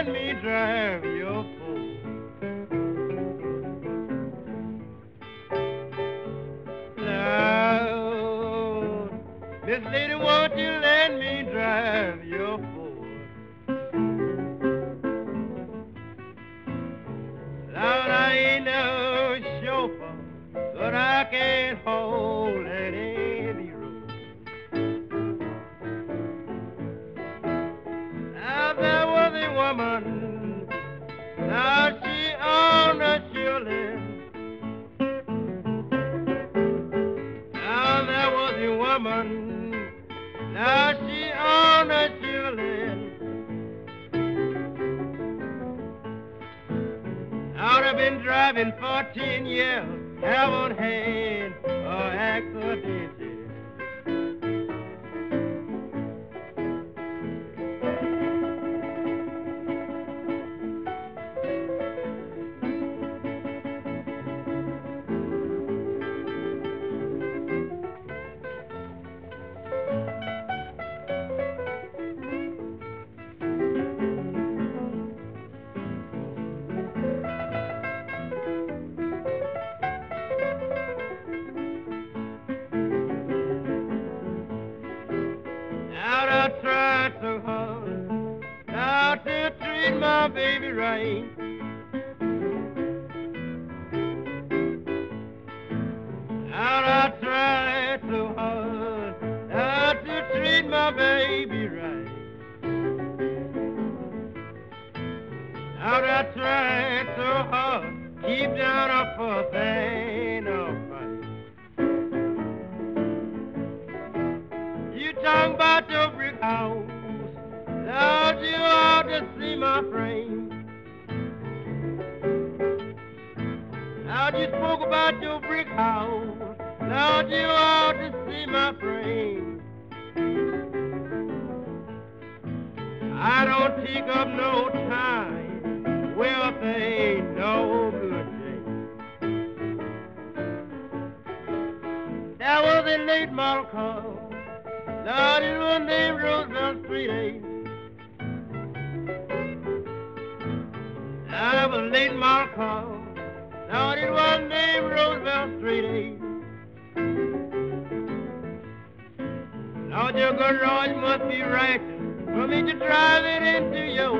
let me drive your Ford. Lord, Miss Lady, won't you let me drive your Ford? Lord, I ain't no chauffeur, but I can't hold that heavy road. Now there was a woman, now she on the shielding. Now there was a woman, now she on the shielding. I've been driving for 10 years, haven't had an accident yet. Now I tried so hard now to treat my baby right. Now I tried so hard now to treat my baby right. Now I tried so hard keep down a fuss and a fight. You talking about your brick house, Lord, you ought to see my frame. Now you spoke about your brick house, Lord, you ought to see my frame. I don't take up no time, wealth ain't no good thing. There was a late model car, Lord, it was named Roosevelt Street 8. There was a late model car, Lord, it was named Roosevelt Street 8. Lord, your garage must be righteous for me to drive it into your